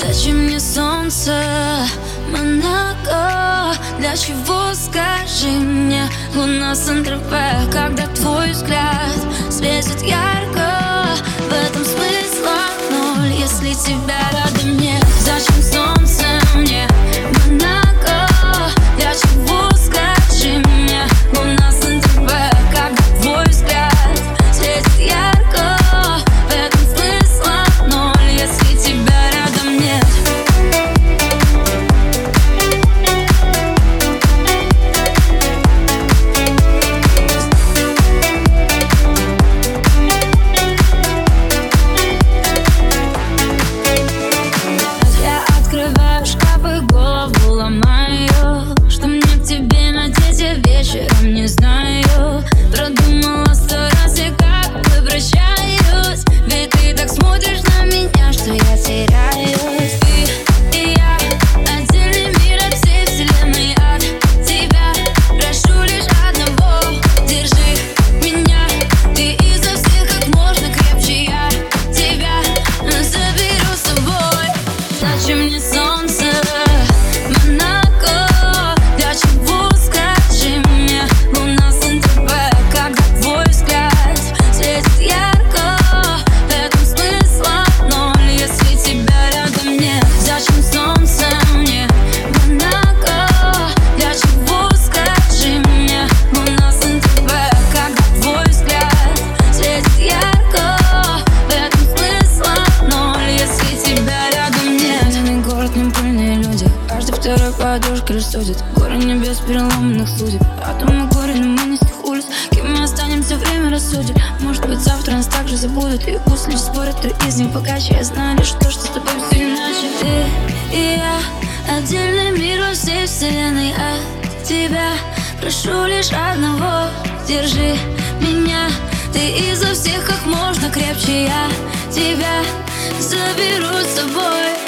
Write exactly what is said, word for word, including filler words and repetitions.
Зачем мне солнце, Монако? Для чего, скажи мне, луна Сан-Тропе? Когда твой взгляд светит ярко, в этом смысла ноль, если тебя рядом нет. Зачем солнце мне, Монако? Для чего, скажи мне, луна Сан-Тропе? Когда твой взгляд светит ярко, в этом смысла ноль, если тебя рядом нет. Я открываю шкаф и голову ломаю, что мне к тебе надеть я вечером не знаю. Продумала сто раз я как бы прощаюсь, ведь ты так смотришь на меня, что я теряюсь. Ты и я, отдельный мир от всей вселенной, от тебя прошу лишь одного: держи меня, ты изо всех как можно крепче, я тебя заберу с собой. Зачем мне солнце, Монако? Для чего, скажи мне, луна Сан-Тропе? Когда твой взгляд светит ярко, в этом смысла ноль, если тебя рядом нет. Зачем солнце мне, Монако? Для чего, скажи мне, луна Сан-Тропе? Когда твой взгляд светит ярко, в этом смысла ноль, если тебя рядом нет. Бедный город, непыльные люди, каждый второй подушка рассудит. Горы небес переломанных судеб, атомы горе, но мы не с тех улиц. Кем мы останемся, время рассудит. Может быть, завтра нас также забудут, и пусть лишь спорят, кто из них богаче. Я знаю лишь то, что с тобой все иначе. Ты и я, отдельный мир во всей вселенной, от тебя прошу лишь одного: держи меня, ты изо всех как можно крепче, я тебя заберу с собой.